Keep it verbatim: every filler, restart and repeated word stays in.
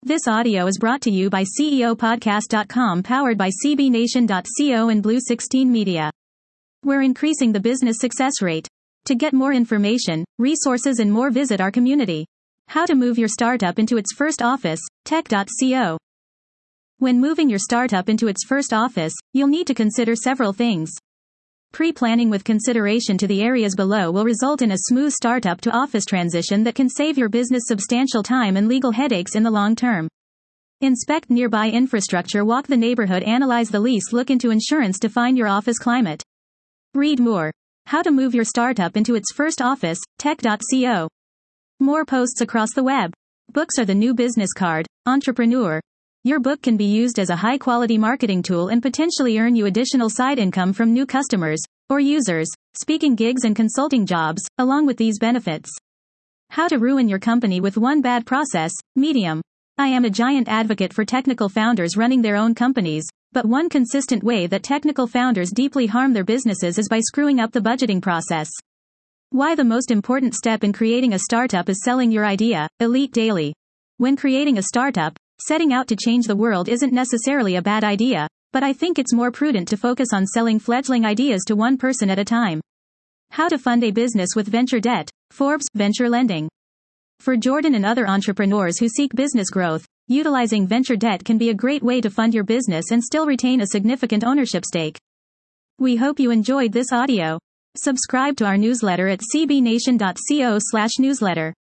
This audio is brought to you by C E O podcast dot com, powered by C B Nation dot co and Blue sixteen Media. We're increasing the business success rate. To get more information, resources and more, visit our community. How to move your startup into its first office, tech dot co. When moving your startup into its first office, you'll need to consider several things. Pre-planning with consideration to the areas below will result in a smooth startup to office transition that can save your business substantial time and legal headaches in the long term. Inspect nearby infrastructure, walk the neighborhood, analyze the lease, look into insurance, define your office climate. Read more. How to move your startup into its first office, tech dot co. More posts across the web. Books are the new business card, entrepreneur. Your book can be used as a high-quality marketing tool and potentially earn you additional side income from new customers or users, speaking gigs and consulting jobs, along with these benefits. How to ruin your company with one bad process, Medium. I am a giant advocate for technical founders running their own companies, but one consistent way that technical founders deeply harm their businesses is by screwing up the budgeting process. Why the most important step in creating a startup is selling your idea, Elite Daily. When creating a startup, setting out to change the world isn't necessarily a bad idea, but I think it's more prudent to focus on selling fledgling ideas to one person at a time. How to fund a business with venture debt, Forbes, venture lending. For Jordan and other entrepreneurs who seek business growth, utilizing venture debt can be a great way to fund your business and still retain a significant ownership stake. We hope you enjoyed this audio. Subscribe to our newsletter at C B Nation dot co slash newsletter.